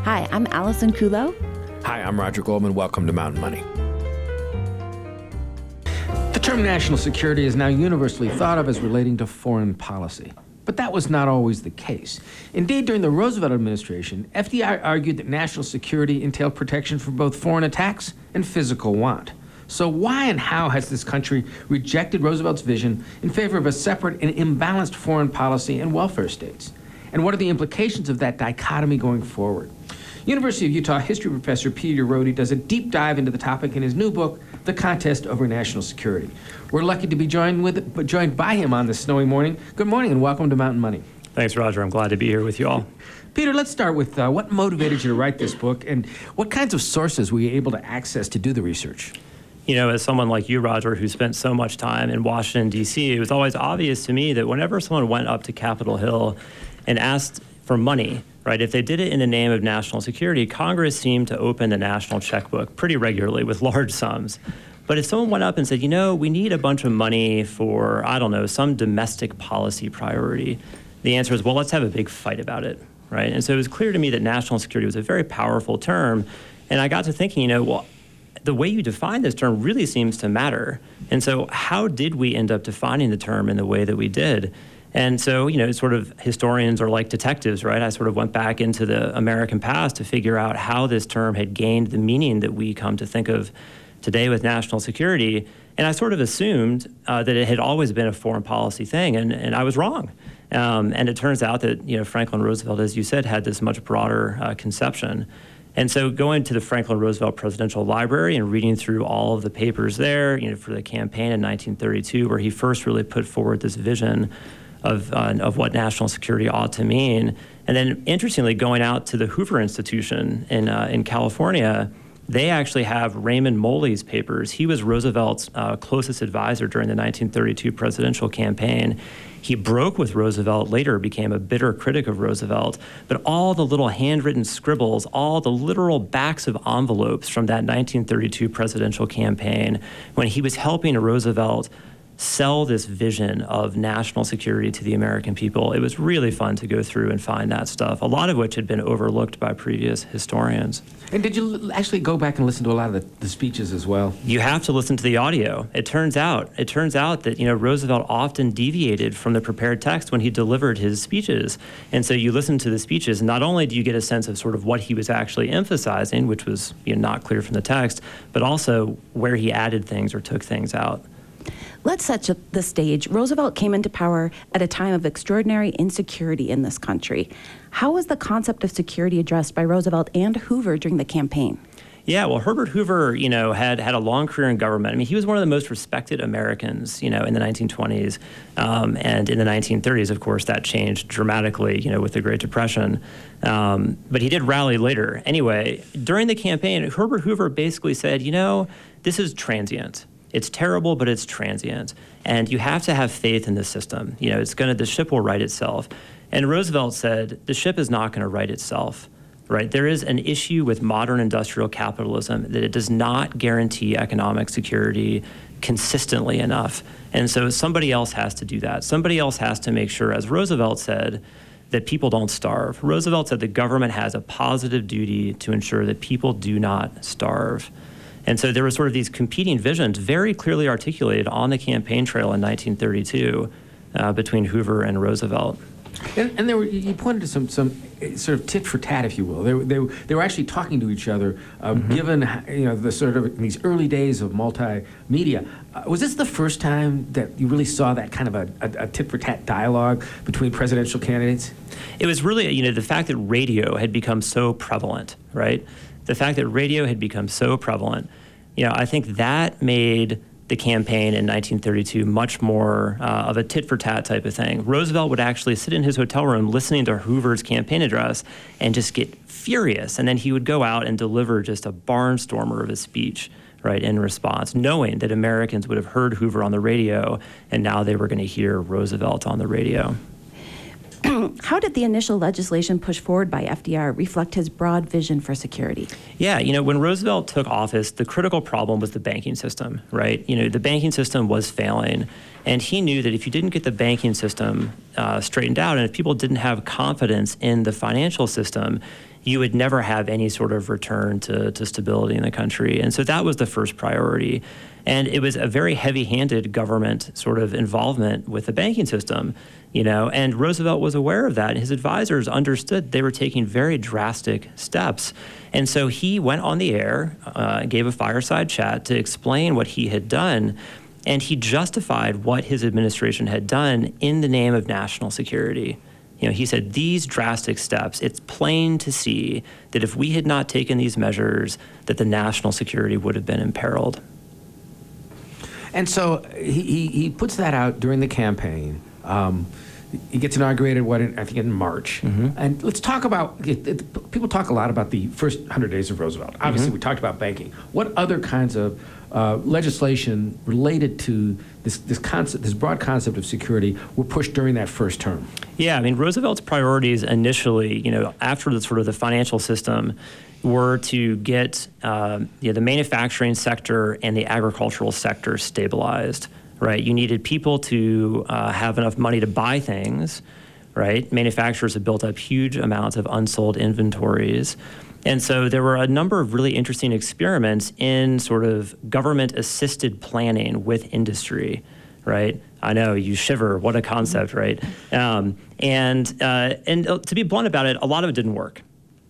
Hi, I'm Allison Kulo. Hi, I'm Roger Goldman. Welcome to Mountain Money. The term national security is now universally thought of as relating to foreign policy. But that was not always the case. Indeed, during the Roosevelt administration, FDR argued that national security entailed protection from both foreign attacks and physical want. So why and how has this country rejected Roosevelt's vision in favor of a separate and imbalanced foreign policy and welfare states? And what are the implications of that dichotomy going forward? University of Utah history professor Peter Rohde does a deep dive into the topic in his new book, The Contest Over National Security. We're lucky to be joined by him on this snowy morning. Good morning and welcome to Mountain Money. Thanks, Roger. I'm glad to be here with you all. Peter, let's start with what motivated you to write this book and what kinds of sources were you able to access to do the research? You know, as someone like you, Roger, who spent so much time in Washington, D.C., it was always obvious to me that whenever someone went up to Capitol Hill and asked for money, right, if they did it in the name of national security, Congress seemed to open the national checkbook pretty regularly with large sums. But if someone went up and said, you know, we need a bunch of money for, I don't know, some domestic policy priority, the answer is, well, let's have a big fight about it, right? And so it was clear to me that national security was a very powerful term. And I got to thinking, you know, well, the way you define this term really seems to matter. And so how did we end up defining the term in the way that we did? And so, you know, sort of historians are like detectives, right? I sort of went back into the American past to figure out how this term had gained the meaning that we come to think of today with national security. And I sort of assumed that it had always been a foreign policy thing, and I was wrong. And it turns out that, you know, Franklin Roosevelt, as you said, had this much broader conception. And so going to the Franklin Roosevelt Presidential Library and reading through all of the papers there, you know, for the campaign in 1932, where he first really put forward this vision of what national security ought to mean. And then, interestingly, going out to the Hoover Institution in California, they actually have Raymond Moley's papers. He was Roosevelt's closest advisor during the 1932 presidential campaign. He broke with Roosevelt, later became a bitter critic of Roosevelt, but all the little handwritten scribbles, all the literal backs of envelopes from that 1932 presidential campaign, when he was helping Roosevelt sell this vision of national security to the American people. It was really fun to go through and find that stuff, a lot of which had been overlooked by previous historians. And did you actually go back and listen to a lot of the speeches as well? You have to listen to the audio. It turns out that, you know, Roosevelt often deviated from the prepared text when he delivered his speeches. And so you listen to the speeches, and not only do you get a sense of sort of what he was actually emphasizing, which was, you know, not clear from the text, but also where he added things or took things out. Let's set the stage. Roosevelt came into power at a time of extraordinary insecurity in this country. How was the concept of security addressed by Roosevelt and Hoover during the campaign? Yeah, well, Herbert Hoover, you know, had a long career in government. I mean, he was one of the most respected Americans, you know, in the 1920s. And in the 1930s, of course, that changed dramatically, you know, with the Great Depression. But he did rally later. Anyway, during the campaign, Herbert Hoover basically said, you know, this is transient. It's terrible, but it's transient. And you have to have faith in the system. You know, the ship will right itself. And Roosevelt said, the ship is not going to right itself, right? There is an issue with modern industrial capitalism that it does not guarantee economic security consistently enough. And so somebody else has to do that. Somebody else has to make sure, as Roosevelt said, that people don't starve. Roosevelt said the government has a positive duty to ensure that people do not starve. And so there were sort of these competing visions very clearly articulated on the campaign trail in 1932 between Hoover and Roosevelt. And there were, you pointed to some sort of tit for tat, if you will. They were actually talking to each other, given, you know, the sort of these early days of multimedia. Was this the first time that you really saw that kind of a tit for tat dialogue between presidential candidates? It was really, you know, the fact that radio had become so prevalent, right? The fact that radio had become so prevalent, you know, I think that made the campaign in 1932 much more of a tit-for-tat type of thing. Roosevelt would actually sit in his hotel room listening to Hoover's campaign address and just get furious, and then he would go out and deliver just a barnstormer of a speech, right, in response, knowing that Americans would have heard Hoover on the radio, and now they were going to hear Roosevelt on the radio. How did the initial legislation pushed forward by FDR reflect his broad vision for security? Yeah, you know, when Roosevelt took office, the critical problem was the banking system, right? You know, the banking system was failing. And he knew that if you didn't get the banking system straightened out, and if people didn't have confidence in the financial system, you would never have any sort of return to stability in the country. And so that was the first priority. And it was a very heavy-handed government sort of involvement with the banking system, and Roosevelt was aware of that. And his advisors understood they were taking very drastic steps. And so he went on the air, gave a fireside chat to explain what he had done, and he justified what his administration had done in the name of national security. He said, these drastic steps, it's plain to see that if we had not taken these measures, that the national security would have been imperiled. And so he puts that out during the campaign. He gets inaugurated, I think in March. And let's talk about, people talk a lot about the first 100 days of Roosevelt. Obviously, we talked about banking. What other kinds of legislation related to this broad concept of security were pushed during that first term? Yeah, Roosevelt's priorities initially, after the financial system, were to get the manufacturing sector and the agricultural sector stabilized. Right, you needed people to have enough money to buy things. Right, manufacturers have built up huge amounts of unsold inventories. And so there were a number of really interesting experiments in sort of government-assisted planning with industry, right? I know, you shiver, what a concept, right? And to be blunt about it, a lot of it didn't work.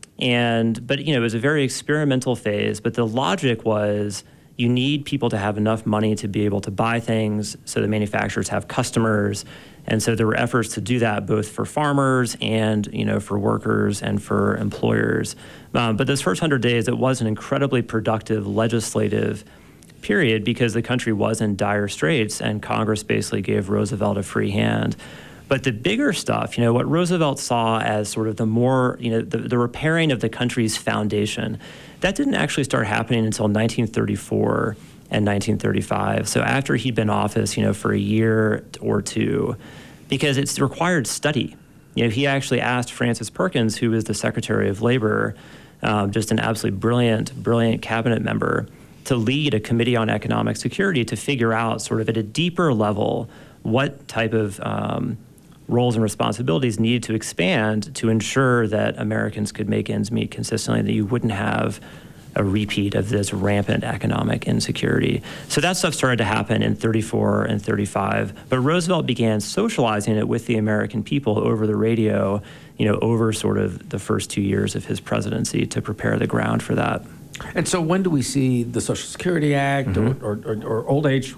But it was a very experimental phase, but the logic was you need people to have enough money to be able to buy things so the manufacturers have customers. And so there were efforts to do that both for farmers and, for workers and for employers. But those first 100 days, it was an incredibly productive legislative period because the country was in dire straits and Congress basically gave Roosevelt a free hand. But the bigger stuff, what Roosevelt saw as sort of the more, the repairing of the country's foundation, that didn't actually start happening until 1934 and 1935. So after he'd been in office, for a year or two, because it's required study. He actually asked Francis Perkins, who was the Secretary of Labor, just an absolutely brilliant cabinet member, to lead a committee on economic security to figure out sort of at a deeper level what type of roles and responsibilities needed to expand to ensure that Americans could make ends meet consistently, that you wouldn't have a repeat of this rampant economic insecurity. So that stuff started to happen in 34 and 35, but Roosevelt began socializing it with the American people over the radio, over sort of the first 2 years of his presidency to prepare the ground for that. And so when do we see the Social Security Act or old age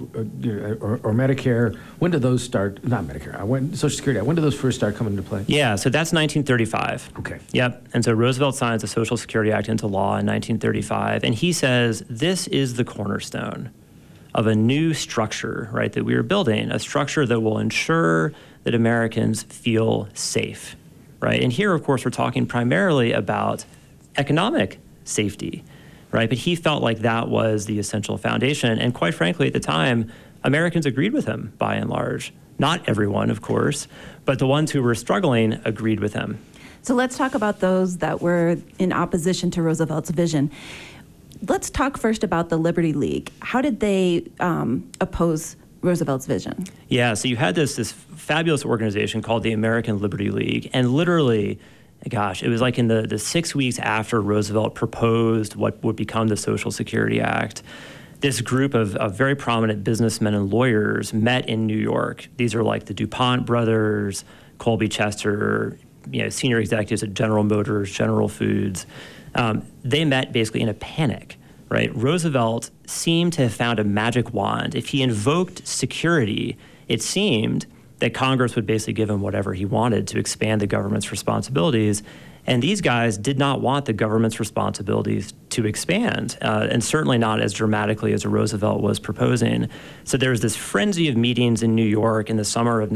or Medicare? When do those start? Not Medicare. Social Security Act. When do those first start coming into play? Yeah, so that's 1935. Okay. Yep. And so Roosevelt signs the Social Security Act into law in 1935, and he says this is the cornerstone of a new structure, right, that we are building, a structure that will ensure that Americans feel safe, right? And here, of course, we're talking primarily about economic safety. Right, but he felt like that was the essential foundation. And quite frankly, at the time, Americans agreed with him by and large. Not everyone, of course, but the ones who were struggling agreed with him. So let's talk about those that were in opposition to Roosevelt's vision. Let's talk first about the Liberty League. How did they oppose Roosevelt's vision? Yeah, so you had this fabulous organization called the American Liberty League, and literally, gosh, it was like in the 6 weeks after Roosevelt proposed what would become the Social Security Act, this group of very prominent businessmen and lawyers met in New York. These are like the DuPont brothers, Colby Chester, senior executives at General Motors, General Foods. They met basically in a panic, right? Roosevelt seemed to have found a magic wand. If he invoked security, it seemed that Congress would basically give him whatever he wanted to expand the government's responsibilities. And these guys did not want the government's responsibilities to expand, and certainly not as dramatically as Roosevelt was proposing. So there was this frenzy of meetings in New York in the summer of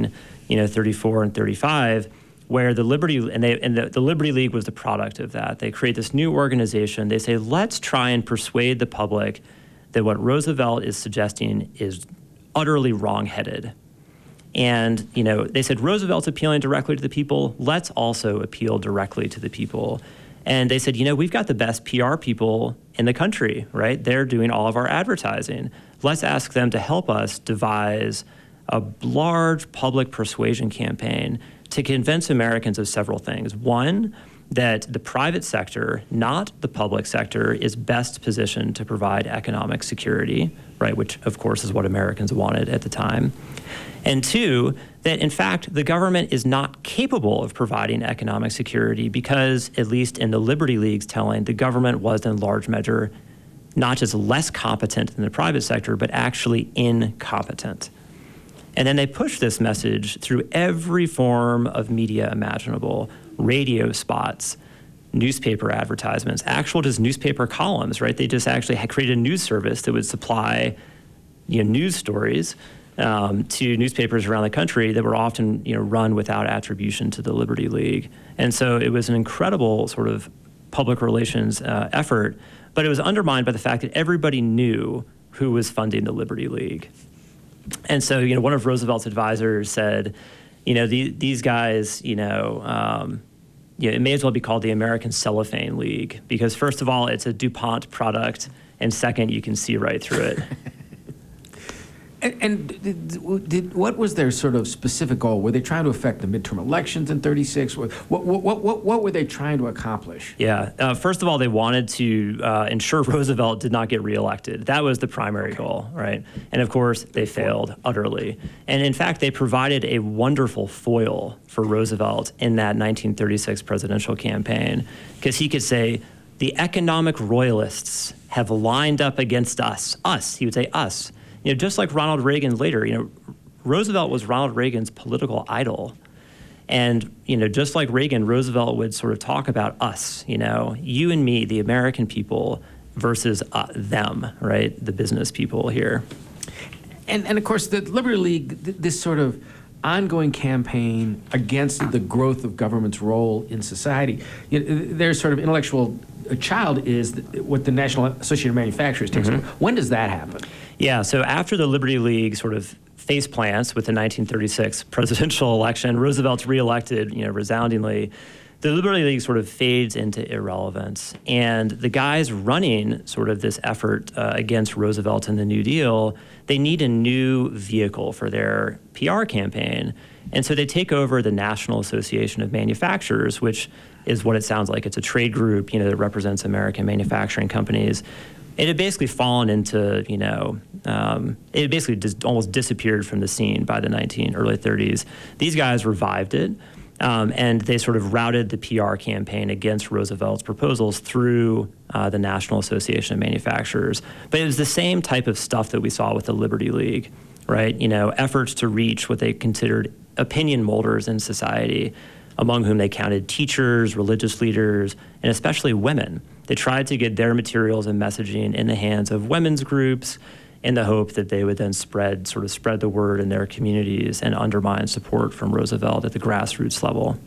1934 and 35, where the Liberty the Liberty League was the product of that. They create this new organization. They say, let's try and persuade the public that what Roosevelt is suggesting is utterly wrong-headed. And, they said, Roosevelt's appealing directly to the people. Let's also appeal directly to the people. And they said, we've got the best PR people in the country, right? They're doing all of our advertising. Let's ask them to help us devise a large public persuasion campaign to convince Americans of several things. One, that the private sector, not the public sector, is best positioned to provide economic security, right, which of course is what Americans wanted at the time. And two, that in fact the government is not capable of providing economic security because, at least in the Liberty League's telling, the government was in large measure not just less competent than the private sector, but actually incompetent. And then they pushed this message through every form of media imaginable: radio spots, newspaper advertisements, actual just newspaper columns, right? They just actually had created a news service that would supply, news stories to newspapers around the country that were often, run without attribution to the Liberty League. And so it was an incredible sort of public relations effort, but it was undermined by the fact that everybody knew who was funding the Liberty League. And so, one of Roosevelt's advisors said, these guys, it may as well be called the American Cellophane League, because first of all, it's a DuPont product, and second, you can see right through it. And what was their sort of specific goal? Were they trying to affect the midterm elections in '36? What were they trying to accomplish? Yeah. First of all, they wanted to ensure Roosevelt did not get reelected. That was the primary goal, right? And of course, they failed utterly. And in fact, they provided a wonderful foil for Roosevelt in that 1936 presidential campaign, because he could say, the economic royalists have lined up against us. Us, he would say us. Just like Ronald Reagan later, Roosevelt was Ronald Reagan's political idol. And, just like Reagan, Roosevelt would sort of talk about us, you and me, the American people, versus them, right, the business people here. And of course, the Liberty League, this sort of ongoing campaign against the growth of government's role in society, their sort of intellectual child is what the National Association of Manufacturers takes over. When does that happen? Yeah, so after the Liberty League sort of face plants with the 1936 presidential election, Roosevelt's reelected, resoundingly, the Liberty League sort of fades into irrelevance. And the guys running sort of this effort against Roosevelt and the New Deal, they need a new vehicle for their PR campaign. And so they take over the National Association of Manufacturers, which is what it sounds like. It's a trade group, that represents American manufacturing companies. It had basically fallen into, it basically just almost disappeared from the scene by the early 30s. These guys revived it, and they sort of routed the PR campaign against Roosevelt's proposals through the National Association of Manufacturers. But it was the same type of stuff that we saw with the Liberty League, right? Efforts to reach what they considered opinion molders in society, among whom they counted teachers, religious leaders, and especially women. They tried to get their materials and messaging in the hands of women's groups in the hope that they would then spread the word in their communities and undermine support from Roosevelt at the grassroots level.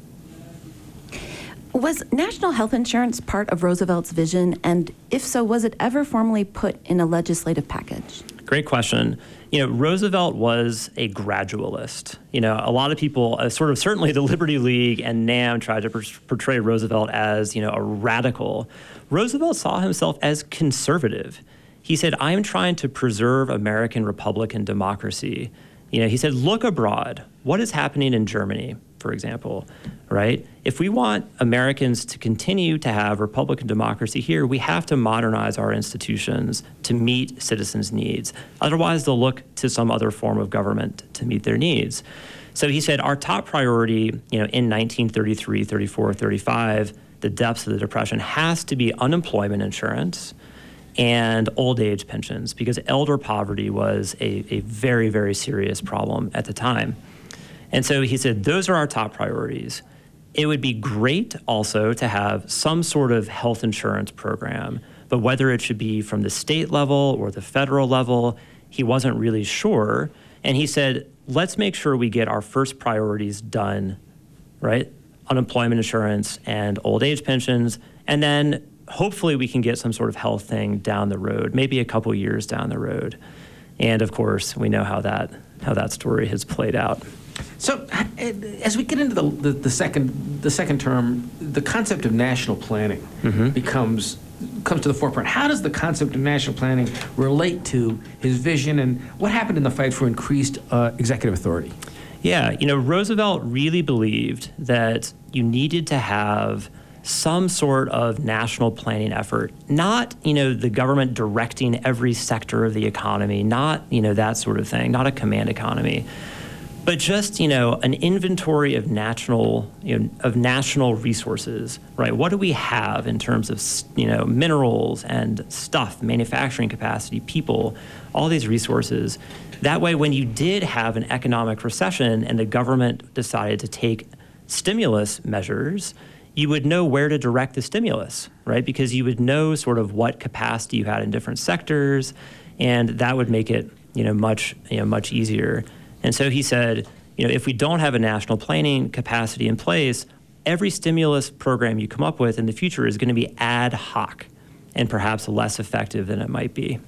Was national health insurance part of Roosevelt's vision? And if so, was it ever formally put in a legislative package? Great question. Roosevelt was a gradualist. A lot of people, certainly the Liberty League and NAM tried to portray Roosevelt as, a radical. Roosevelt saw himself as conservative. He said, I'm trying to preserve American Republican democracy. He said, look abroad. What is happening in Germany, for example, right? If we want Americans to continue to have Republican democracy here, we have to modernize our institutions to meet citizens' needs. Otherwise, they'll look to some other form of government to meet their needs. So he said, our top priority, in 1933, 34, 35, the depths of the Depression, has to be unemployment insurance and old age pensions, because elder poverty was a very, very serious problem at the time. And so he said, those are our top priorities. It would be great also to have some sort of health insurance program, but whether it should be from the state level or the federal level, he wasn't really sure. And he said, let's make sure we get our first priorities done, right? Unemployment insurance and old age pensions, and then hopefully we can get some sort of health thing down the road, maybe a couple years down the road. And of course, we know how that story has played out. So, as we get into the second term, the concept of national planning becomes comes to the forefront. How does the concept of national planning relate to his vision, and what happened in the fight for increased executive authority? Yeah, Roosevelt really believed that you needed to have some sort of national planning effort, not, the government directing every sector of the economy, not, that sort of thing, not a command economy, but just, an inventory of national resources, right? What do we have in terms of, minerals and stuff, manufacturing capacity, people, all these resources. That way, when you did have an economic recession and the government decided to take stimulus measures, you would know where to direct the stimulus, right? Because you would know sort of what capacity you had in different sectors, and that would make it, much easier. And so he said, if we don't have a national planning capacity in place, every stimulus program you come up with in the future is going to be ad hoc and perhaps less effective than it might be.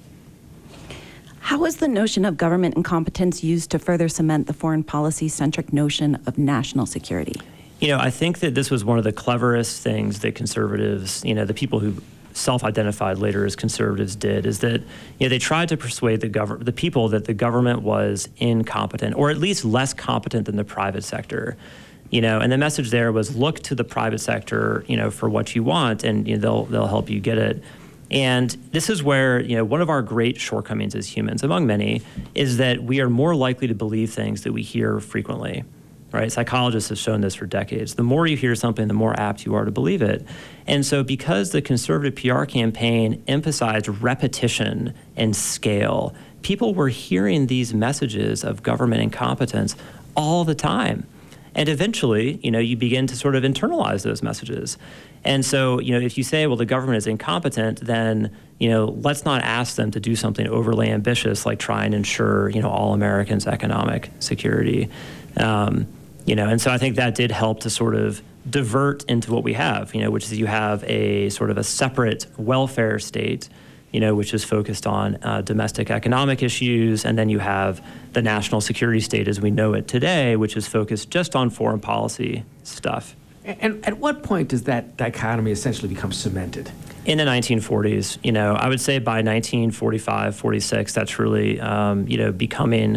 How is the notion of government incompetence used to further cement the foreign policy-centric notion of national security? I think that this was one of the cleverest things that conservatives, the people who self-identified later as conservatives did, is that they tried to persuade the people that the government was incompetent, or at least less competent than the private sector. And the message there was, look to the private sector, for what you want, and they'll help you get it. And this is where, one of our great shortcomings as humans, among many, is that we are more likely to believe things that we hear frequently, right? Psychologists have shown this for decades. The more you hear something, the more apt you are to believe it. And so because the conservative PR campaign emphasized repetition and scale, people were hearing these messages of government incompetence all the time. And eventually, you begin to sort of internalize those messages. And so, if you say, well, the government is incompetent, then, let's not ask them to do something overly ambitious like try and ensure, all Americans' economic security. And so I think that did help to sort of divert into what we have, which is you have a sort of a separate welfare state, which is focused on domestic economic issues, and then you have the national security state as we know it today, which is focused just on foreign policy stuff. And at what point does that dichotomy essentially become cemented? In the 1940s, I would say by 1945, 46, that's really, becoming,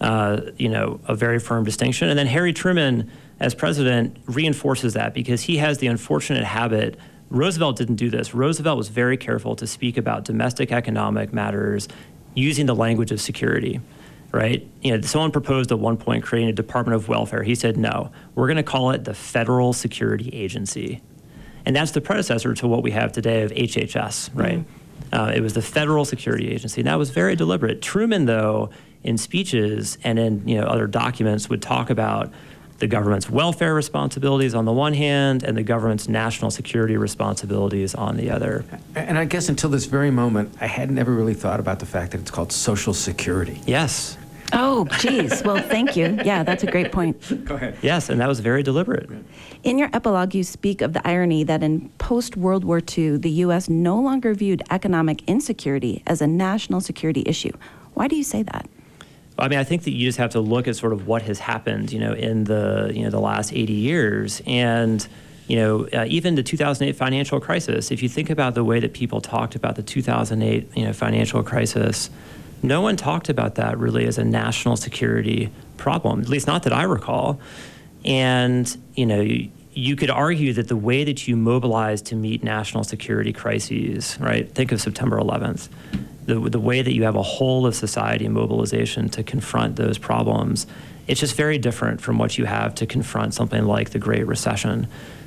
a very firm distinction. And then Harry Truman, as president, reinforces that because he has the unfortunate habit. Roosevelt didn't do this. Roosevelt was very careful to speak about domestic economic matters using the language of security, right? Someone proposed at one point creating a Department of Welfare. He said, no, we're going to call it the Federal Security Agency. And that's the predecessor to what we have today of HHS, right? Mm-hmm. It was the Federal Security Agency. And that was very deliberate. Truman, though, in speeches and in other documents would talk about the government's welfare responsibilities on the one hand and the government's national security responsibilities on the other. And I guess until this very moment, I had never really thought about the fact that it's called Social Security. Yes. Oh, geez. Well, thank you. Yeah, that's a great point. Go ahead. Yes, and that was very deliberate. In your epilogue, you speak of the irony that in post-World War II, the U.S. no longer viewed economic insecurity as a national security issue. Why do you say that? I think that you just have to look at sort of what has happened, in the last 80 years. And, even the 2008 financial crisis, if you think about the way that people talked about the 2008, financial crisis, no one talked about that really as a national security problem, at least not that I recall. And, you could argue that the way that you mobilize to meet national security crises, right? Think of September 11th. The way that you have a whole of society mobilization to confront those problems, it's just very different from what you have to confront something like the Great Recession.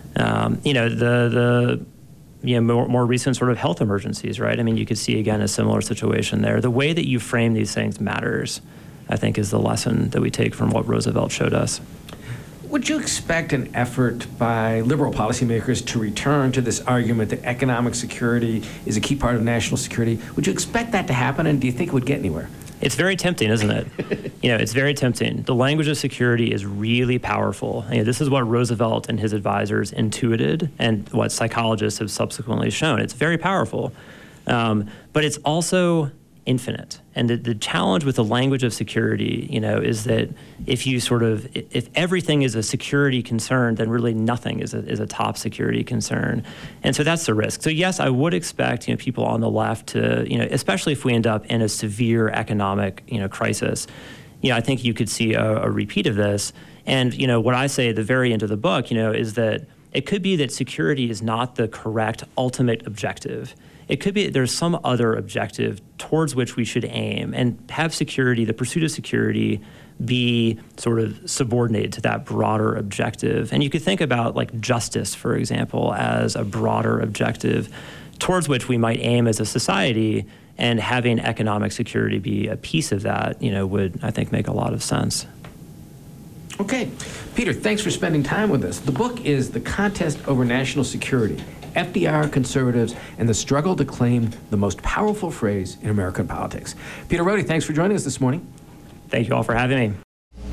The more recent sort of health emergencies, right? You could see again a similar situation there. The way that you frame these things matters, I think, is the lesson that we take from what Roosevelt showed us. Would you expect an effort by liberal policymakers to return to this argument that economic security is a key part of national security? Would you expect that to happen, and do you think it would get anywhere? It's very tempting, isn't it? It's very tempting. The language of security is really powerful. This is what Roosevelt and his advisors intuited and what psychologists have subsequently shown. It's very powerful. But it's also infinite. And the challenge with the language of security, is that if everything is a security concern, then really nothing is a top security concern. And so that's the risk. So yes, I would expect, people on the left to, especially if we end up in a severe economic, crisis, I think you could see a repeat of this. And, what I say at the very end of the book, is that it could be that security is not the correct ultimate objective. It could be that there's some other objective towards which we should aim and have security, the pursuit of security, be sort of subordinated to that broader objective. And you could think about like justice, for example, as a broader objective towards which we might aim as a society, and having economic security be a piece of that, would, I think, make a lot of sense. Okay. Peter, thanks for spending time with us. The book is The Contest Over National Security, FDR, Conservatives, and the Struggle to Claim the Most Powerful Phrase in American Politics. Peter Rohde, thanks for joining us this morning. Thank you all for having me.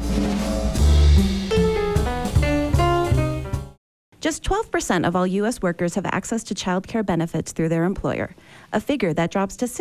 Just 12% of all U.S. workers have access to child care benefits through their employer, a figure that drops to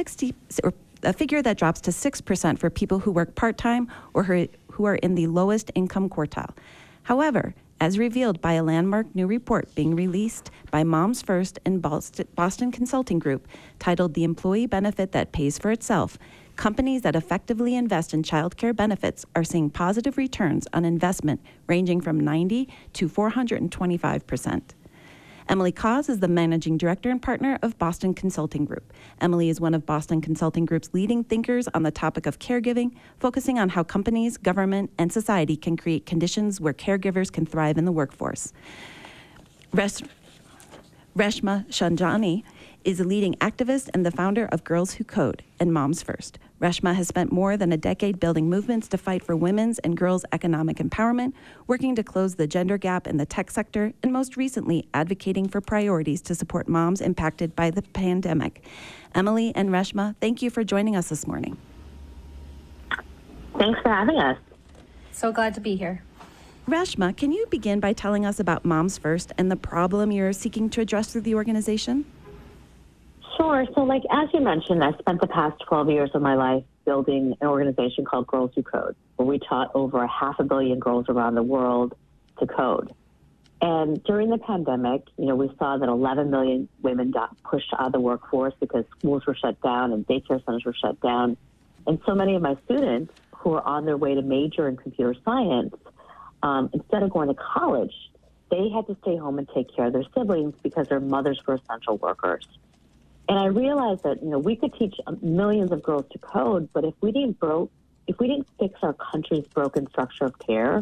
6% for people who work part-time or who are in the lowest income quartile. However, as revealed by a landmark new report being released by Moms First and Boston Consulting Group titled The Employee Benefit That Pays for Itself, companies that effectively invest in child care benefits are seeing positive returns on investment ranging from 90 to 425%. Emily Cause is the managing director and partner of Boston Consulting Group. Emily is one of Boston Consulting Group's leading thinkers on the topic of caregiving, focusing on how companies, government, and society can create conditions where caregivers can thrive in the workforce. Reshma Shanjani is a leading activist and the founder of Girls Who Code and Moms First. Reshma has spent more than a decade building movements to fight for women's and girls' economic empowerment, working to close the gender gap in the tech sector, and most recently advocating for priorities to support moms impacted by the pandemic. Emily and Reshma, thank you for joining us this morning. Thanks for having us. So glad to be here. Reshma, can you begin by telling us about Moms First and the problem you're seeking to address through the organization? Sure. So as you mentioned, I spent the past 12 years of my life building an organization called Girls Who Code, where we taught over 500 million girls around the world to code. And during the pandemic, we saw that 11 million women got pushed out of the workforce because schools were shut down and daycare centers were shut down. And so many of my students who were on their way to major in computer science, instead of going to college, they had to stay home and take care of their siblings because their mothers were essential workers. And I realized that, we could teach millions of girls to code, but if we didn't fix our country's broken structure of care,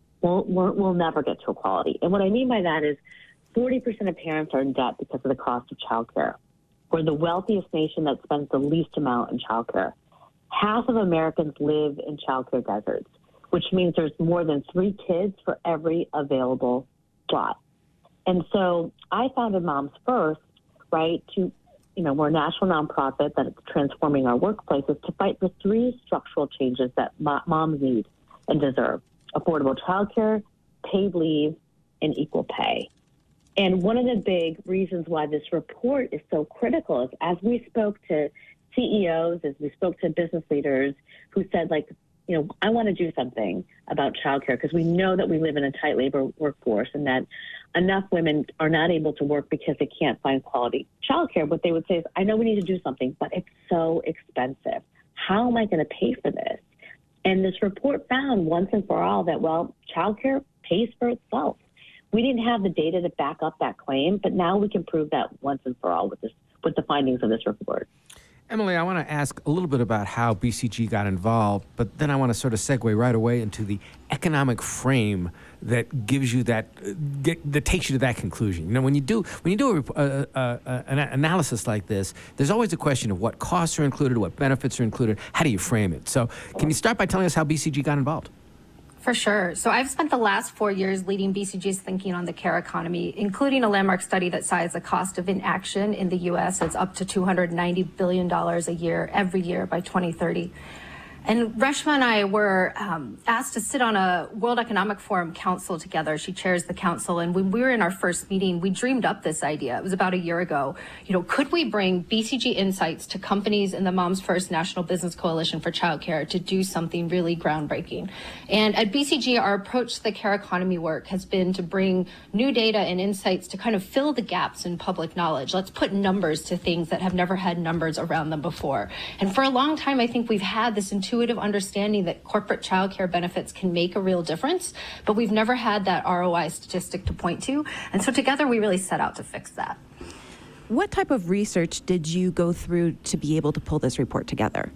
we'll never get to equality. And what I mean by that is 40% of parents are in debt because of the cost of childcare. We're the wealthiest nation that spends the least amount in childcare. Half of Americans live in childcare deserts, which means there's more than 3 kids for every available slot. And so I founded Moms First, right, we're a national nonprofit that is transforming our workplaces to fight for 3 structural changes that moms need and deserve: affordable childcare, paid leave, and equal pay. And one of the big reasons why this report is so critical is as we spoke to CEOs, as we spoke to business leaders who said, I want to do something about childcare because we know that we live in a tight labor workforce and that enough women are not able to work because they can't find quality childcare. What they would say is, I know we need to do something, but it's so expensive. How am I going to pay for this? And this report found once and for all that, childcare pays for itself. We didn't have the data to back up that claim, but now we can prove that once and for all with the findings of this report. Emily, I want to ask a little bit about how BCG got involved, but then I want to sort of segue right away into the economic frame that gives you that takes you to that conclusion. When you do an analysis like this, there's always a question of what costs are included, what benefits are included. How do you frame it? So, can you start by telling us how BCG got involved? For sure. So I've spent the last 4 years leading BCG's thinking on the care economy, including a landmark study that sized the cost of inaction in the U.S. as up to $290 billion a year, every year by 2030. And Reshma and I were asked to sit on a World Economic Forum Council together. She chairs the council. And when we were in our first meeting, we dreamed up this idea. It was about a year ago. Could we bring BCG insights to companies in the Moms First National Business Coalition for Childcare to do something really groundbreaking? And at BCG, our approach to the care economy work has been to bring new data and insights to kind of fill the gaps in public knowledge. Let's put numbers to things that have never had numbers around them before. And for a long time, I think we've had this intuitive understanding that corporate childcare benefits can make a real difference, but we've never had that ROI statistic to point to. And so together we really set out to fix that. What type of research did you go through to be able to pull this report together?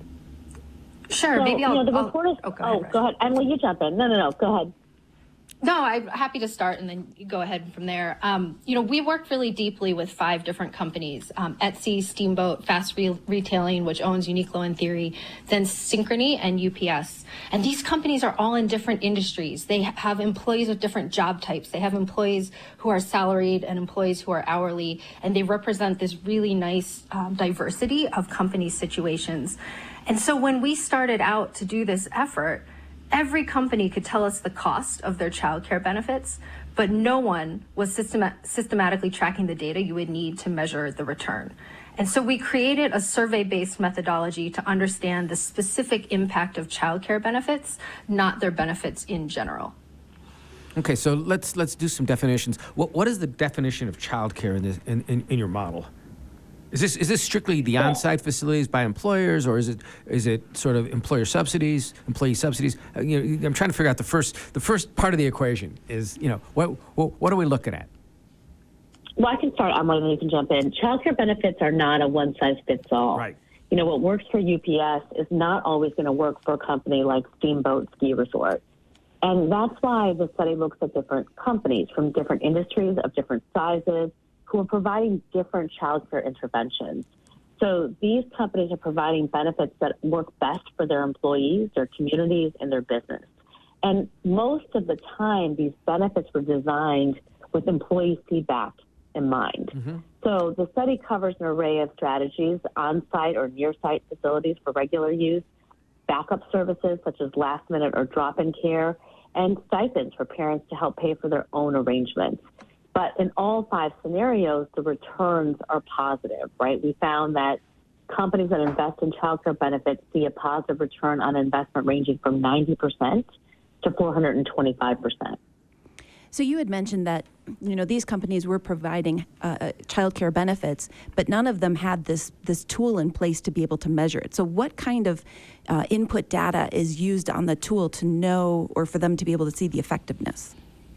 Sure, So, maybe I'll... the report is... go ahead. Emily, you jump in. No, go ahead. No, I'm happy to start and then you go ahead from there. We worked really deeply with 5 different companies, Etsy, Steamboat, Fast Retailing, which owns Uniqlo in theory, then Synchrony and UPS. And these companies are all in different industries. They have employees with different job types. They have employees who are salaried and employees who are hourly, and they represent this really nice diversity of company situations. And so when we started out to do this effort, every company could tell us the cost of their childcare benefits, but no one was systematically tracking the data you would need to measure the return. And so we created a survey-based methodology to understand the specific impact of childcare benefits, not their benefits in general. Okay, so let's do some definitions. What is the definition of childcare in your model? Is this strictly the on-site facilities by employers, or is it sort of employee subsidies? I'm trying to figure out the first part of the equation is what are we looking at? Well, I can start, Emily, and then you can jump in. Childcare benefits are not a one-size-fits-all. Right. What works for UPS is not always going to work for a company like Steamboat Ski Resort. And that's why the study looks at different companies from different industries of different sizes who are providing different childcare interventions. So these companies are providing benefits that work best for their employees, their communities, and their business. And most of the time, these benefits were designed with employee feedback in mind. Mm-hmm. So the study covers an array of strategies, on-site or near-site facilities for regular use, backup services such as last-minute or drop-in care, and stipends for parents to help pay for their own arrangements. But in all 5 scenarios, the returns are positive, right? We found that companies that invest in childcare benefits see a positive return on investment ranging from 90% to 425%. So you had mentioned that, these companies were providing childcare benefits, but none of them had this tool in place to be able to measure it. So what kind of input data is used on the tool to know, or for them to be able to see the effectiveness?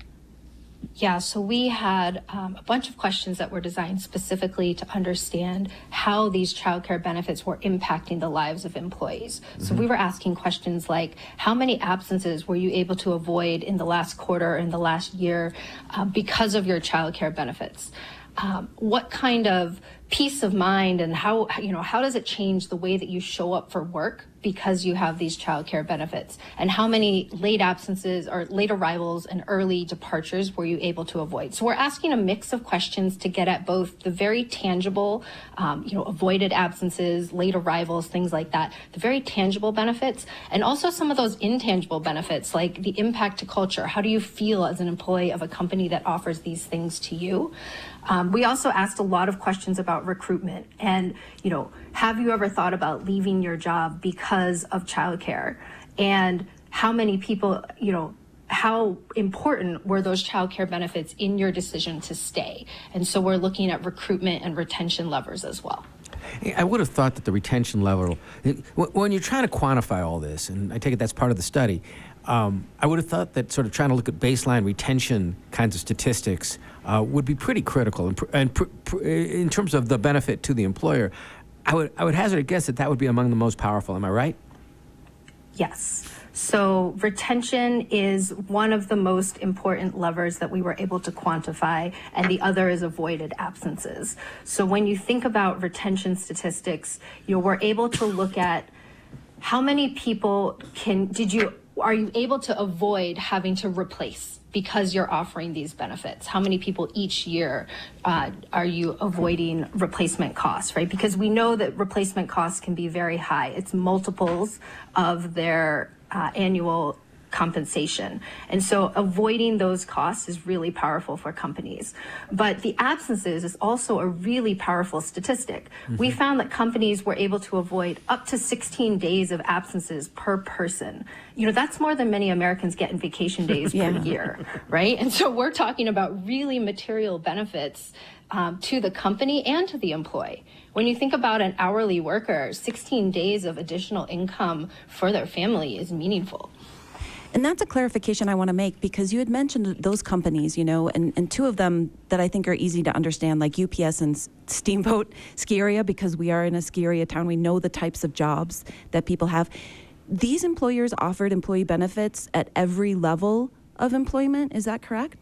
Yeah, so we had a bunch of questions that were designed specifically to understand how these childcare benefits were impacting the lives of employees. Mm-hmm. So we were asking questions like, how many absences were you able to avoid in the last quarter, in the last year, because of your childcare benefits? What kind of peace of mind and how does it change the way that you show up for work because you have these childcare benefits? And how many late absences or late arrivals and early departures were you able to avoid? So we're asking a mix of questions to get at both the very tangible, avoided absences, late arrivals, things like that, the very tangible benefits, and also some of those intangible benefits like the impact to culture. How do you feel as an employee of a company that offers these things to you? We also asked a lot of questions about recruitment and, have you ever thought about leaving your job because of childcare? And how many people, how important were those childcare benefits in your decision to stay? And so we're looking at recruitment and retention levers as well. I would have thought that the retention level, when you're trying to quantify all this, and I take it that's part of the study, I would have thought that sort of trying to look at baseline retention kinds of statistics would be pretty critical. And in terms of the benefit to the employer, I would hazard a guess that would be among the most powerful. Am I right? Yes. So retention is one of the most important levers that we were able to quantify, and the other is avoided absences. So when you think about retention statistics, we're able to look at how many people are you able to avoid having to replace because you're offering these benefits? How many people each year are you avoiding replacement costs, right? Because we know that replacement costs can be very high. It's multiples of their annual compensation. And so avoiding those costs is really powerful for companies. But the absences is also a really powerful statistic. We found that companies were able to avoid up to 16 days of absences per person. You know, that's more than many Americans get in vacation days per year, right? And so we're talking about really material benefits to the company and to the employee. When you think about an hourly worker, 16 days of additional income for their family is meaningful. And that's a clarification I want to make, because you had mentioned those companies, you know, and two of them that I think are easy to understand, like UPS and Steamboat Ski Area, because we are in a ski area town. We know the types of jobs that people have. These employers offered employee benefits at every level of employment. Is that correct?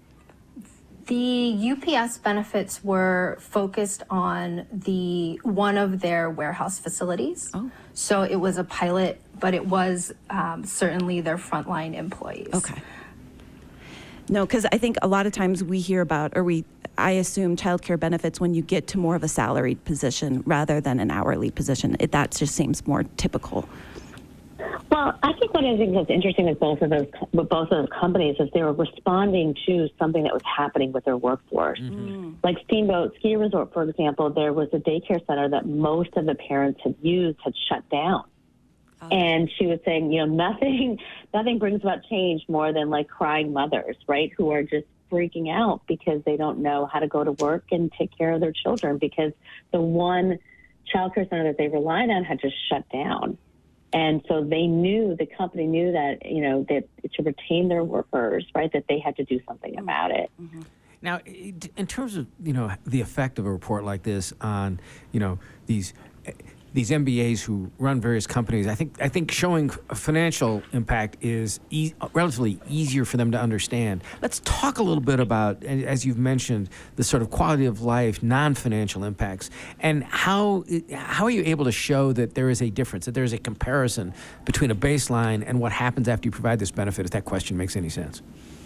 The UPS benefits were focused on one of their warehouse facilities. Oh. So it was a pilot, but it was certainly their frontline employees. Okay. No, because I think a lot of times we hear about, I assume childcare benefits when you get to more of a salaried position rather than an hourly position. That just seems more typical. Well, I think one of the things that's interesting with both of those companies is they were responding to something that was happening with their workforce. Like Steamboat Ski Resort, for example, there was a daycare center that most of the parents had shut down. And she was saying, you know, nothing brings about change more than like crying mothers, right, who are just freaking out because they don't know how to go to work and take care of their children because the one childcare center that they relied on had just shut down. And so the company knew that, you know, that to retain their workers, right, that they had to do something about it. Now, in terms of, you know, the effect of a report like this on, you know, these MBAs who run various companies, I think showing financial impact is relatively easier for them to understand. Let's talk a little bit about, as you've mentioned, the sort of quality of life, non-financial impacts, and how are you able to show that there is a difference, that there is a comparison between a baseline and what happens after you provide this benefit, if that question makes any sense?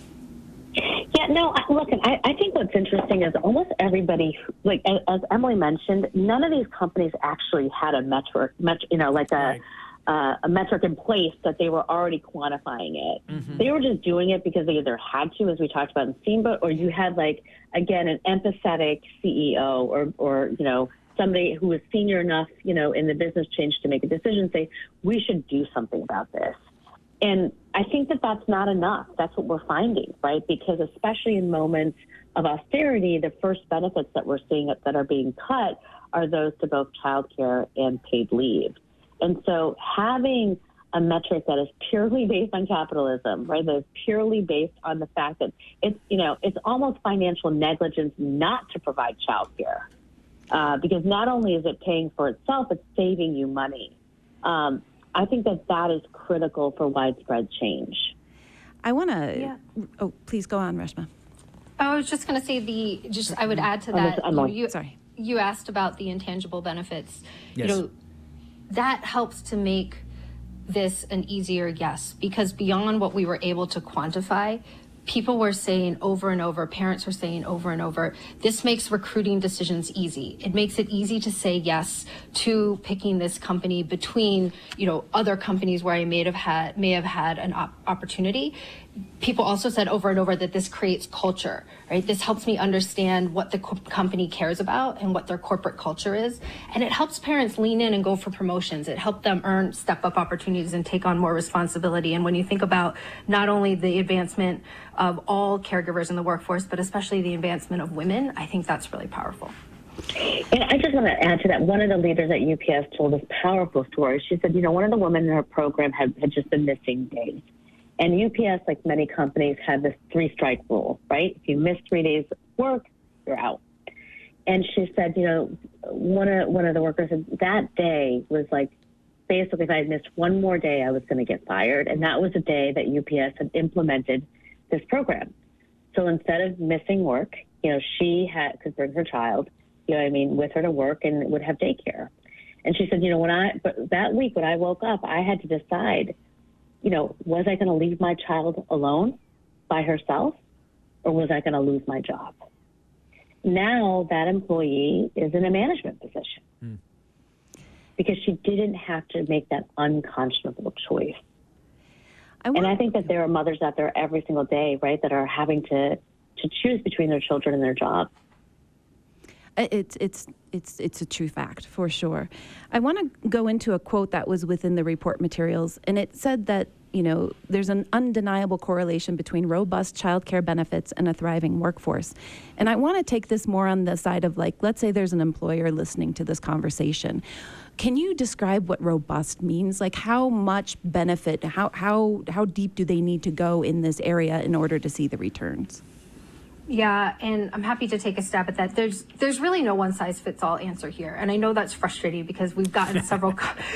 Yeah, no, look, I think what's interesting is almost everybody, like as Emily mentioned, none of these companies actually had a metric, you know, like a metric in place that they were already quantifying it. They were just doing it because they either had to, as we talked about in Steamboat, or you had, like, again, an empathetic CEO or you know, somebody who was senior enough, you know, in the business change to make a decision, say, we should do something about this. And I think that that's not enough. That's what we're finding, right? Because especially in moments of austerity, the first benefits that we're seeing that are being cut are those to both childcare and paid leave. And so having a metric that is purely based on capitalism, right, that is purely based on the fact that it's, you know, it's almost financial negligence not to provide childcare, because not only is it paying for itself, it's saving you money. I think that is critical for widespread change. I want to. Oh, please go on, Reshma. I was just going to say I would add to that. Sorry. You asked about the intangible benefits. Yes. You know, that helps to make this an easier yes, because beyond what we were able to quantify, people were saying over and over, parents were saying over and over, this makes recruiting decisions easy. It makes it easy to say yes to picking this company between, you know, other companies where I may have had an opportunity. People also said over and over that this creates culture, right? This helps me understand what the company cares about and what their corporate culture is. And it helps parents lean in and go for promotions. It helped them earn step-up opportunities and take on more responsibility. And when you think about not only the advancement of all caregivers in the workforce, but especially the advancement of women, I think that's really powerful. And I just want to add to that. One of the leaders at UPS told us powerful stories. She said, you know, one of the women in her program had just been missing days. And UPS, like many companies, had this 3-strike rule, right? If you miss 3 days of work, you're out. And she said, you know, one of the workers said that day was like, basically, if I had missed one more day, I was going to get fired. And that was the day that UPS had implemented this program. So instead of missing work, you know, she could bring her child, you know what I mean, with her to work and would have daycare. And she said, you know, but that week when I woke up, I had to decide, you know, was I going to leave my child alone by herself, or was I going to lose my job? Now that employee is in a management position because she didn't have to make that unconscionable choice. And I think that there are mothers out there every single day, right, that are having to choose between their children and their job. It's a true fact, for sure. I want to go into a quote that was within the report materials, and it said that, there's an undeniable correlation between robust childcare benefits and a thriving workforce. And I want to take this more on the side of, let's say there's an employer listening to this conversation. Can you describe what robust means? How much benefit, how deep do they need to go in this area in order to see the returns? Yeah, and I'm happy to take a stab at that. There's really no one size fits all answer here. And I know that's frustrating because we've gotten several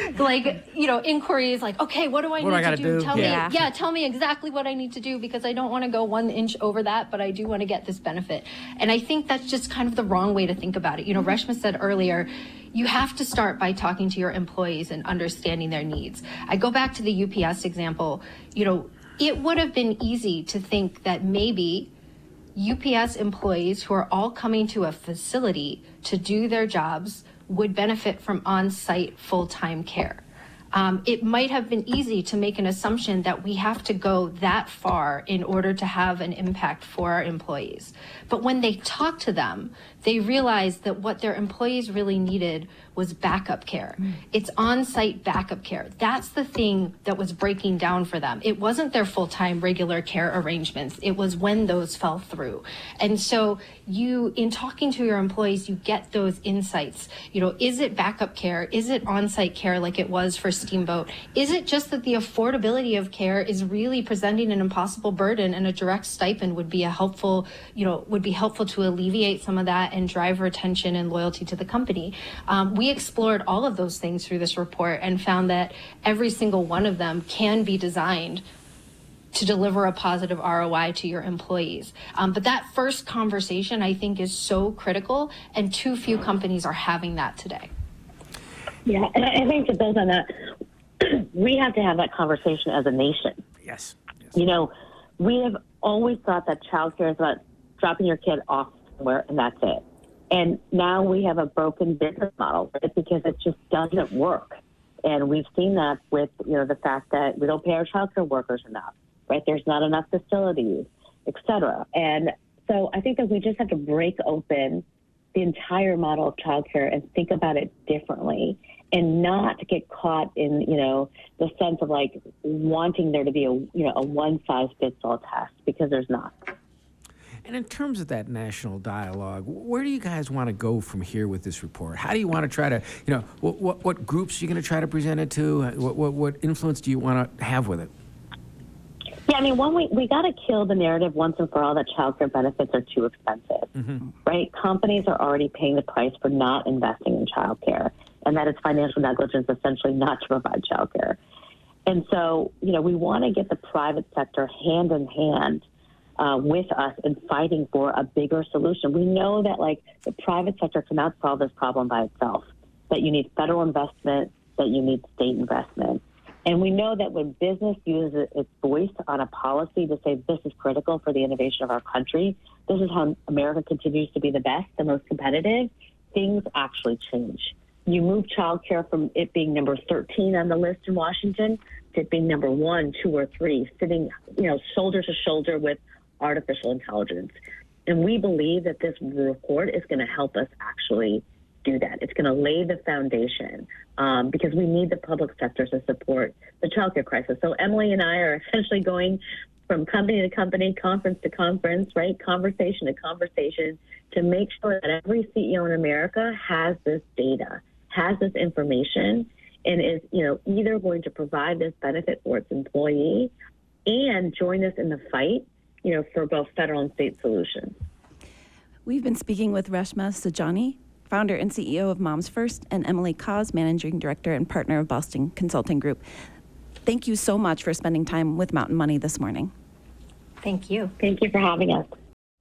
inquiries okay, what do I need to do? Tell me exactly what I need to do, because I don't want to go 1 inch over that, but I do want to get this benefit. And I think that's just kind of the wrong way to think about it. Reshma said earlier, you have to start by talking to your employees and understanding their needs. I go back to the UPS example. It would have been easy to think that maybe UPS employees who are all coming to a facility to do their jobs would benefit from on-site full-time care. It might have been easy to make an assumption that we have to go that far in order to have an impact for our employees. But when they talk to them, they realized that what their employees really needed was backup care. It's on-site backup care. That's the thing that was breaking down for them. It wasn't their full-time regular care arrangements. It was when those fell through. And so in talking to your employees, you get those insights. Is it backup care? Is it on-site care like it was for Steamboat? Is it just that the affordability of care is really presenting an impossible burden, and a direct stipend would be helpful to alleviate some of that and drive retention and loyalty to the company? We explored all of those things through this report and found that every single one of them can be designed to deliver a positive ROI to your employees. But that first conversation, I think, is so critical, and too few companies are having that today. Yeah, and I think to build on that, we have to have that conversation as a nation. Yes. We have always thought that childcare is about dropping your kid off somewhere and that's it. And now we have a broken business model, right? Because it just doesn't work. And we've seen that with, the fact that we don't pay our childcare workers enough, right? There's not enough facilities, et cetera. And so I think that we just have to break open the entire model of childcare and think about it differently, and not get caught in, the sense of wanting there to be a one-size-fits-all test, because there's not. And in terms of that national dialogue, where do you guys want to go from here with this report? How do you want to try to, what groups are you going to try to present it to? What influence do you want to have with it? Yeah, we got to kill the narrative once and for all that childcare benefits are too expensive, right? Companies are already paying the price for not investing in childcare, and that it's financial negligence essentially not to provide childcare. And so, we want to get the private sector hand in hand with us in fighting for a bigger solution. We know that the private sector cannot solve this problem by itself, that you need federal investment, that you need state investment. And we know that when business uses its voice on a policy to say this is critical for the innovation of our country, this is how America continues to be the best, the most competitive, things actually change. You move childcare from it being number 13 on the list in Washington to it being number 1, 2, or 3, sitting, shoulder to shoulder with artificial intelligence. And we believe that this report is going to help us actually do that. It's going to lay the foundation because we need the public sector to support the childcare crisis. So Emily and I are essentially going from company to company, conference to conference, right? Conversation to conversation to make sure that every CEO in America has this data, has this information, and is, either going to provide this benefit for its employee and join us in the fight, for both federal and state solutions. We've been speaking with Reshma Saujani, founder and CEO of Moms First, and Emily Cause, managing director and partner of Boston Consulting Group. Thank you so much for spending time with Mountain Money this morning. Thank you. Thank you for having us.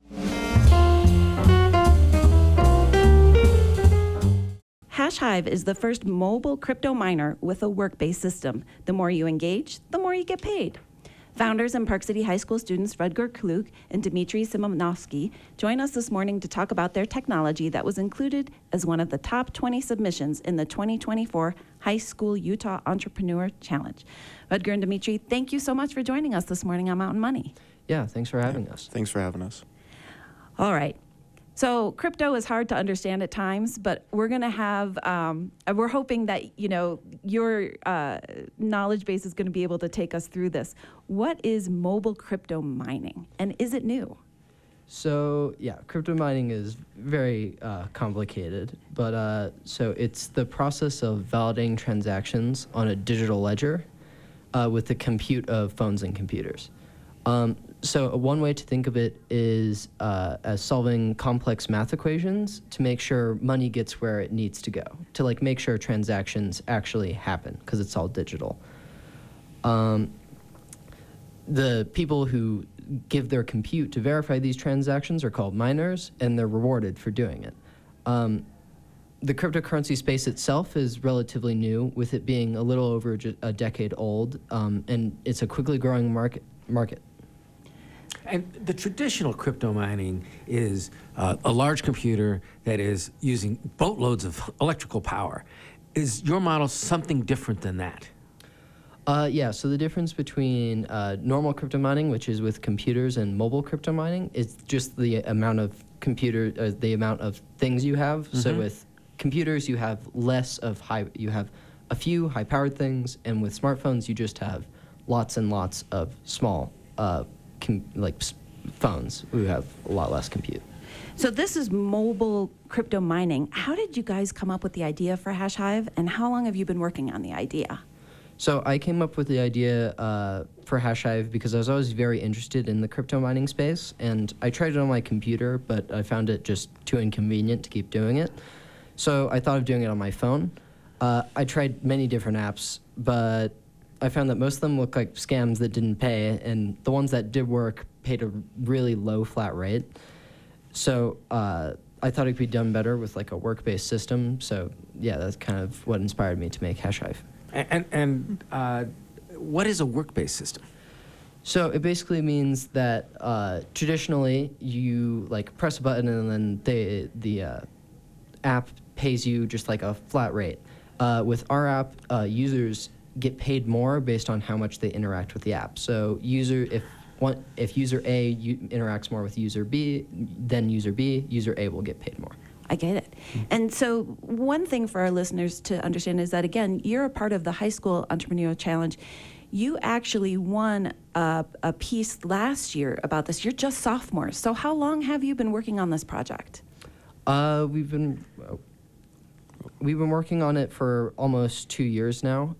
HashHive is the first mobile crypto miner with a work-based system. The more you engage, the more you get paid. Founders and Park City High School students Rutger Klug and Dmitry Simonovsky join us this morning to talk about their technology that was included as one of the top 20 submissions in the 2024 High School Utah Entrepreneur Challenge. Rutger and Dmitry, thank you so much for joining us this morning on Mountain Money. Yeah, thanks for having us. Thanks for having us. All right. So crypto is hard to understand at times, but we're going to have, we're hoping that, your knowledge base is going to be able to take us through this. What is mobile crypto mining, and is it new? So, yeah, crypto mining is very complicated, but so it's the process of validating transactions on a digital ledger with the compute of phones and computers. So one way to think of it is as solving complex math equations to make sure money gets where it needs to go, to make sure transactions actually happen, because it's all digital. The people who give their compute to verify these transactions are called miners, and they're rewarded for doing it. The cryptocurrency space itself is relatively new, with it being a little over a decade old, and it's a quickly growing market. And the traditional crypto mining is a large computer that is using boatloads of electrical power. Is your model something different than that? Yeah, so the difference between normal crypto mining, which is with computers, and mobile crypto mining is just the amount of the amount of things you have. Mm-hmm. So with computers, you have you have a few high-powered things, and with smartphones, you just have lots and lots of small phones who have a lot less compute. So this is mobile crypto mining. How did you guys come up with the idea for HashHive, and how long have you been working on the idea? So I came up with the idea for HashHive because I was always very interested in the crypto mining space, and I tried it on my computer, but I found it just too inconvenient to keep doing it. So I thought of doing it on my phone. I tried many different apps, but I found that most of them looked like scams that didn't pay, and the ones that did work paid a really low flat rate. So I thought it could be done better with a work-based system. So yeah, that's kind of what inspired me to make HashHive. And what is a work-based system? So it basically means that traditionally you press a button and then the app pays you just a flat rate. With our app, users get paid more based on how much they interact with the app. So if user A interacts more with user B, then user B, user A will get paid more. I get it. And so one thing for our listeners to understand is that, again, you're a part of the High School Entrepreneurial Challenge. You actually won a piece last year about this. You're just sophomores. So how long have you been working on this project? We've been working on it for almost 2 years now.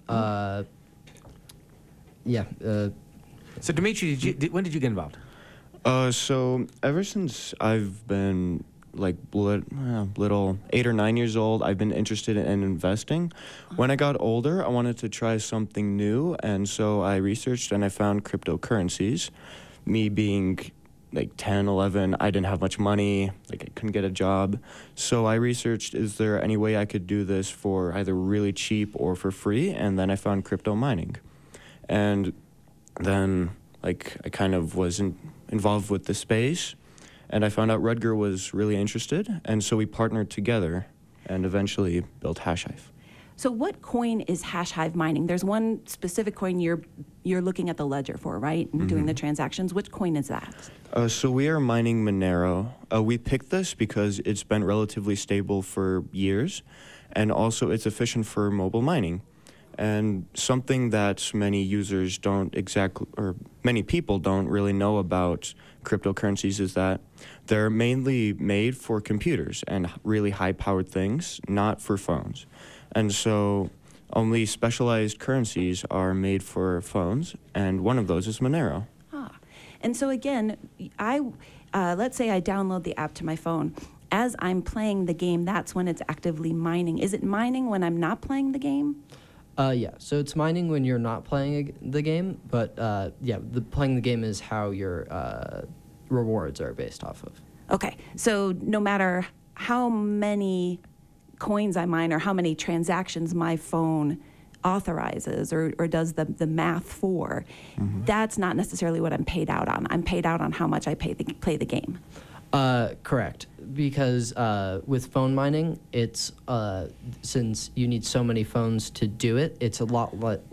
So Dmitry, when did you get involved? So ever since I've been little 8 or 9 years old, I've been interested in investing. When I got older, I wanted to try something new, and so I researched and I found cryptocurrencies. Me being 10, 11, I didn't have much money, I couldn't get a job. So I researched, is there any way I could do this for either really cheap or for free? And then I found crypto mining. And then I kind of was involved with the space, and I found out Rutger was really interested, and so we partnered together and eventually built HashHive. So what coin is HashHive mining? There's one specific coin you're looking at the ledger for, right? And doing the transactions. Which coin is that? So we are mining Monero. We picked this because it's been relatively stable for years, and also it's efficient for mobile mining. And something that many users don't many people don't really know about cryptocurrencies is that they're mainly made for computers and really high-powered things, not for phones. And so only specialized currencies are made for phones, and one of those is Monero. And so again, let's say I download the app to my phone. As I'm playing the game, that's when it's actively mining. Is it mining when I'm not playing the game? Yeah, so it's mining when you're not playing the game, but playing the game is how your rewards are based off of. Okay, so no matter how many coins I mine or how many transactions my phone authorizes or does the math for, that's not necessarily what I'm paid out on. I'm paid out on how much I play the game. Correct. Because with phone mining, it's since you need so many phones to do it, it's a lot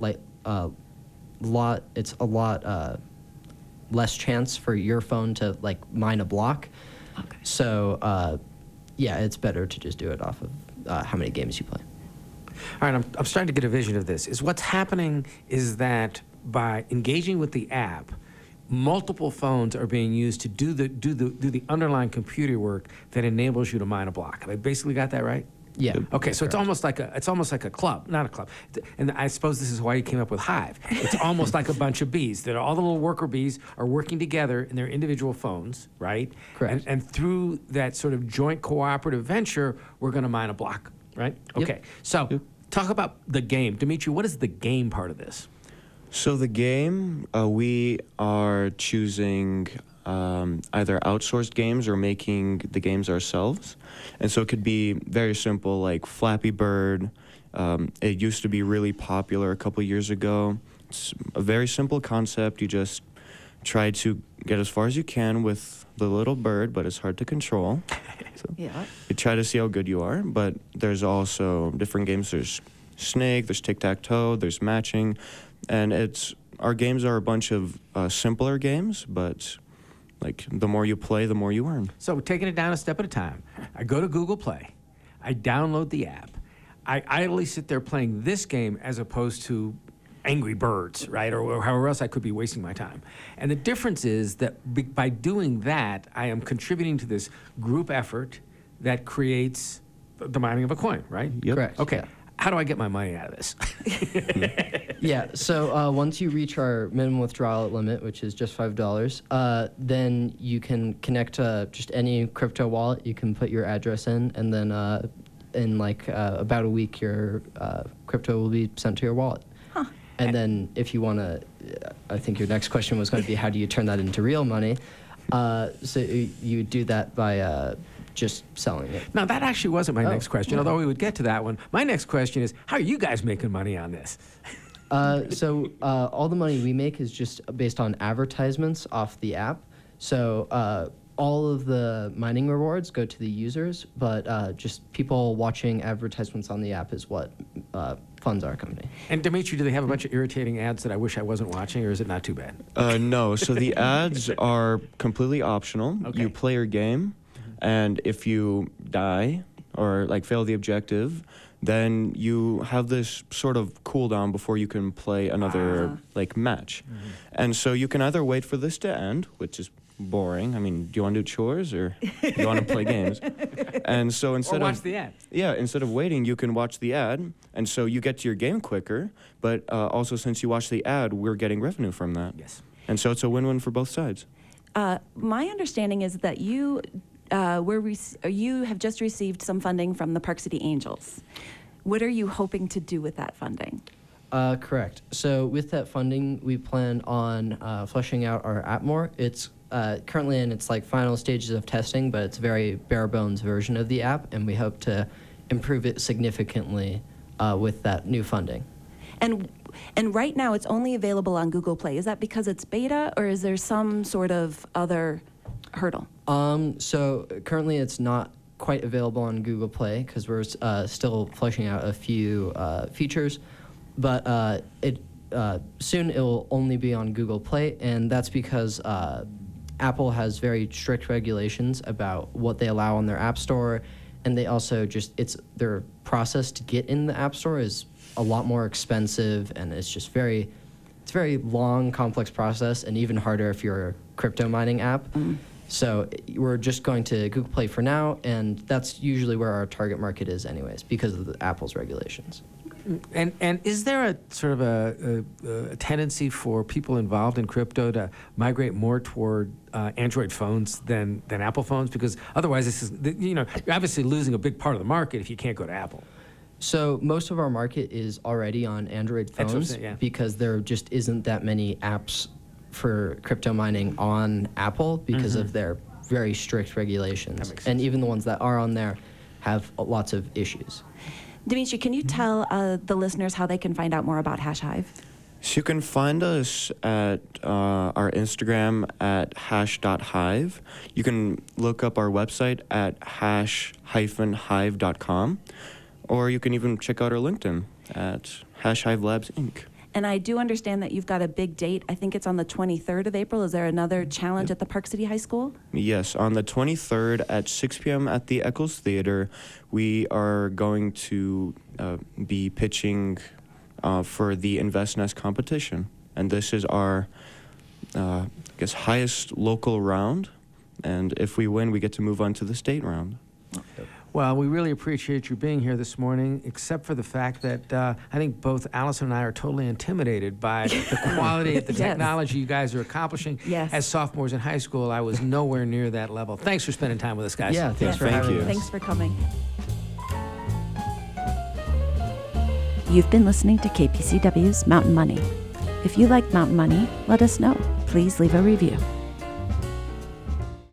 less chance for your phone to like mine a block. Okay. So yeah, it's better to just do it off of how many games you play. All right, I'm starting to get a vision of this. Is what's happening is that by engaging with the app, multiple phones are being used to do the underlying computer work that enables you to mine a block. Have I basically got that right? Yeah. Okay, so it's almost like a club, not a club. And I suppose this is why you came up with Hive. It's almost like a bunch of bees. That all the little worker bees are working together in their individual phones, right? Correct. And through that sort of joint cooperative venture, we're going to mine a block, right? Okay. So talk about the game. Dimitri, what is the game part of this? So the game, we are choosing either outsourced games or making the games ourselves. And so it could be very simple, like Flappy Bird. It used to be really popular a couple years ago. It's a very simple concept. You just try to get as far as you can with the little bird, but it's hard to control. So Yeah. you try to see how good you are, but there's also different games. There's Snake, there's Tic-Tac-Toe, there's Matching. And our games are a bunch of simpler games, but like the more you play, the more you earn. So taking it down a step at a time, I go to Google Play, I download the app, I idly sit there playing this game as opposed to Angry Birds, right, or however else I could be wasting my time. And the difference is that by doing that, I am contributing to this group effort that creates the mining of a coin, right? Yep. Correct. Okay. Yeah. How do I get my money out of this? Yeah, so once you reach our minimum withdrawal limit, which is just $5, then you can connect to just any crypto wallet. You can put your address in, and then in like about a week, your crypto will be sent to your wallet. Huh. And then if you want to, I think your next question was going to be how do you turn that into real money? So you do that by just selling it. Now, that actually wasn't my next question, although we would get to that one. My next question is, how are you guys making money on this? So all the money we make is just based on advertisements off the app. So all of the mining rewards go to the users, but just people watching advertisements on the app is what funds our company. And Dimitri, do they have a bunch of irritating ads that I wish I wasn't watching, or is it not too bad? No, so the ads are completely optional. Okay. You play your game, and if you die or like fail the objective, then you have this sort of cooldown before you can play another like match. And so you can either wait for this to end, which is boring. I mean, do you want to do chores or do you want to play games? And so instead Or watch of the ad. yeah, instead of waiting, you can watch the ad, and so you get to your game quicker. But also, since you watch the ad, we're getting revenue from that. Yes. And so it's a win-win for both sides. My understanding is that you you have just received some funding from the Park City Angels. What are you hoping to do with that funding? Correct. So with that funding, we plan on fleshing out our app more. It's currently in its like final stages of testing, but it's a very bare bones version of the app, and we hope to improve it significantly with that new funding. And right now, it's only available on Google Play. Is that because it's beta, or is there some sort of other hurdle? So currently, it's not quite available on Google Play because we're still fleshing out a few features, but soon it will only be on Google Play, and that's because Apple has very strict regulations about what they allow on their App Store, and they also their process to get in the App Store is a lot more expensive, and it's a very long, complex process, and even harder if you're a crypto mining app. So we're just going to Google Play for now, and that's usually where our target market is anyways, because of the Apple's regulations. And is there a sort of a tendency for people involved in crypto to migrate more toward Android phones than Apple phones? Because otherwise, you're obviously losing a big part of the market if you can't go to Apple. So most of our market is already on Android That's what I'm phones saying, yeah. because there just isn't that many apps for crypto mining on Apple because of their very strict regulations. That makes sense. And even the ones that are on there have lots of issues. Dimitri, can you tell the listeners how they can find out more about Hash Hive? So you can find us at our Instagram at hash.hive. You can look up our website at hash-hive.com, or you can even check out our LinkedIn at Hash Hive Labs Inc. And I do understand that you've got a big date. I think it's on the 23rd of April. Is there another challenge at the Park City High School? Yes, on the 23rd at 6 p.m. at the Eccles Theater, we are going to be pitching for the InvestNest competition. And this is our, highest local round. And if we win, we get to move on to the state round. Well, we really appreciate you being here this morning, except for the fact that I think both Allison and I are totally intimidated by the quality of the Yes. technology you guys are accomplishing. Yes. As sophomores in high school, I was nowhere near that level. Thanks for spending time with us, guys. Yeah, thanks for thank having you. us. Thanks for coming. You've been listening to KPCW's Mountain Money. If you like Mountain Money, let us know. Please leave a review.